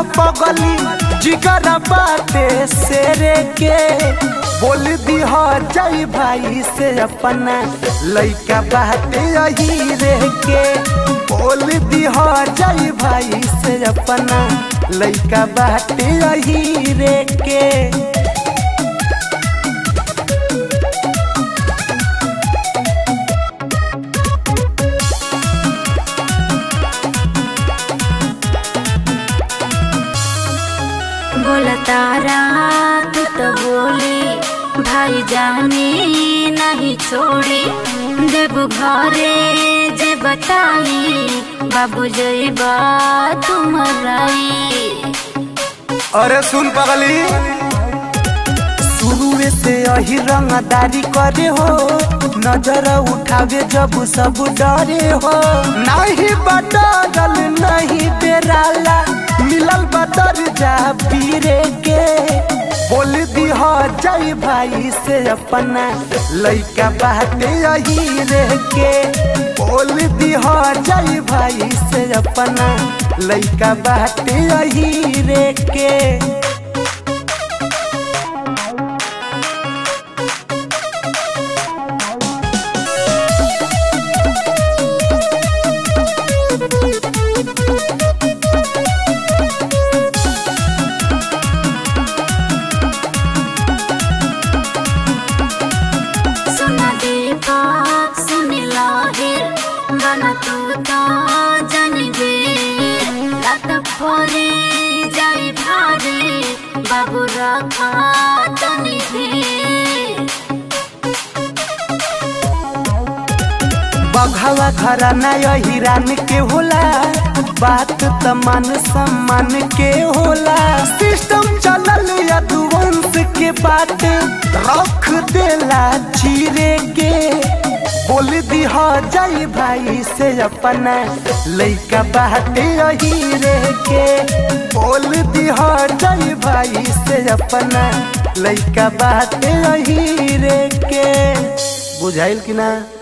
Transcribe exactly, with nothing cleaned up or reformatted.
पगली जिगर बाते सेरे के बोल दी हो जाई भाई से अपना लइका बाते यही रे के बोल दी हो जाई भाई से अपना लइका बाते यही रे के। बोला तारा तू तो बोली भाई जाने नहीं छोड़ी देव घरे जे बताई बाबू जइबा तुम्हारी। अरे सुन पगली शुरू से यही रंगदारी करे हो नजर उठावे जब सब डरे हो नहीं बदल नहीं बेराला मिलल बदर जा पीरे के बोल दी हो जाई भाई से अपना लइका बाते यही रे के बोल दी हो जाई भाई से अपना लइका बाते यही रे के। बना तू तो जानबे रात भरे जाई भारे बाबू रखा तनी बघवा घराना यही रान के होला बात तमान सम्मान के होला सिस्टम चलल यदुवंश के बात रख देला चीरे के बोल दी हो जाई भाई से अपना लइका बाते यही रे के बोल दी हो जाई भाई से अपना लइका बाते यही रे के। बुझाइल कि ना।